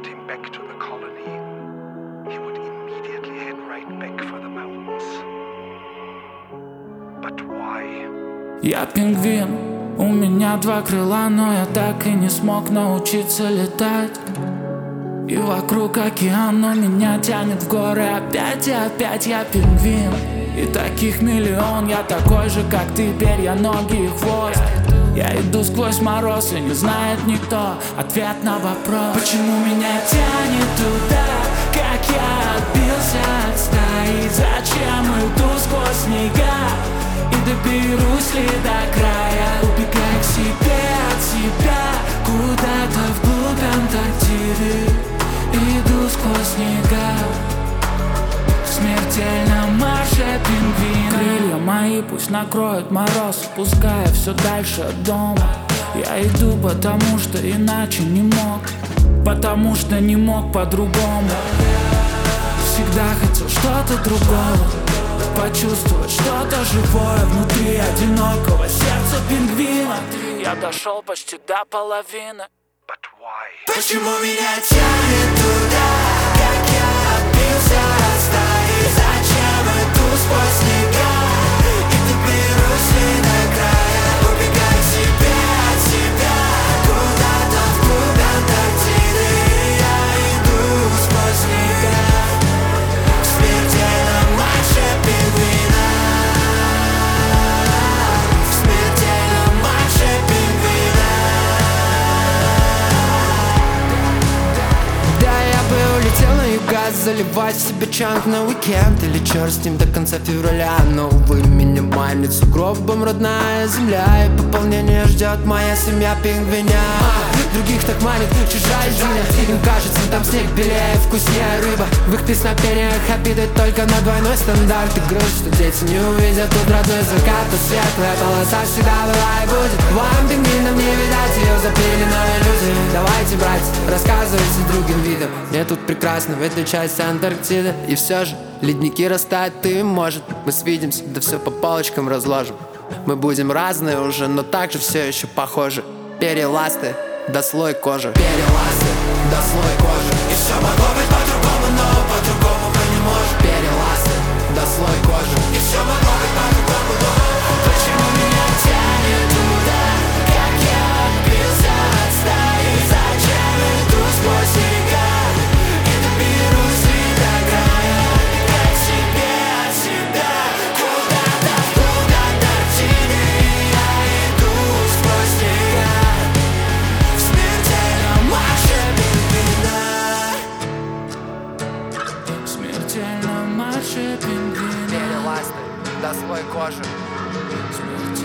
brought him back to the colony, he would immediately head right back for the mountains. But why? Я пингвин, у меня два крыла, но я так и не смог научиться летать. И вокруг океан, но меня тянет в горы опять и опять. Я пингвин, и таких миллион. Я такой же, как ты, перья, ноги и хвост. Я иду сквозь мороз, и не знает никто ответ на вопрос: почему меня тянет туда, как я отбился от стаи? Зачем иду сквозь снега и доберусь ли до края? Убегай к себе от себя, куда-то вглубь Антарктиды. Иду сквозь снега в смертельном марше пингвина. Крылья мои пусть накроют мороз, пуская все дальше от дома. Я иду, потому что иначе не мог, потому что не мог по-другому. Всегда хотел что-то другого, почувствовать что-то живое внутри одинокого сердца пингвина. Я дошел почти до половины. But why? Почему меня тянет туда, как я отбился от стаи? Зачем иду сквозь снега и доберусь ли до края? Убегай к себе от себя, куда-то вглубь Антарктиды. Я иду сквозь снега в смертельном марше пингвина. В смертельном марше пингвина. Улетел на юга, заливать в себе чанг на уикенд. Или черт с ним до конца февраля. Но, увы, минимальный сугробом родная земля. И пополнение ждет моя семья пингвиня. Других так манит чужая земля. Им кажется, там снег белее, вкуснее рыба. В их песнопениях обиды только на двойной стандарт. И грусть, что дети не увидят тут родной закат. А светлая полоса всегда была и будет. Вам, пингвинам, не видать ее запыленной иллюзии. Давайте, братья, рассказывайте другим видам. Мне тут прекрасно, ведь это часть Антарктиды. И все же ледники растают, и может мы свидимся, да все по полочкам разложим. Мы будем разные уже, но также все еще похожи. Переласты, да слой кожи. Переласты, да слой кожи. И все могло быть по-другому, но по-другому мы не можем. Переласты, да слой кожи. И все могло быть по-другому, но почему меня тянет туда, как я отбился от стаи? Зачем иду сквозь снега и доберусь ли до края? Как себе от себя, куда-то вглубь Антарктиды. Я иду сквозь снега в смертельном марше пингвина. В смертельном марше пингвина. Переласты, да слой кожи.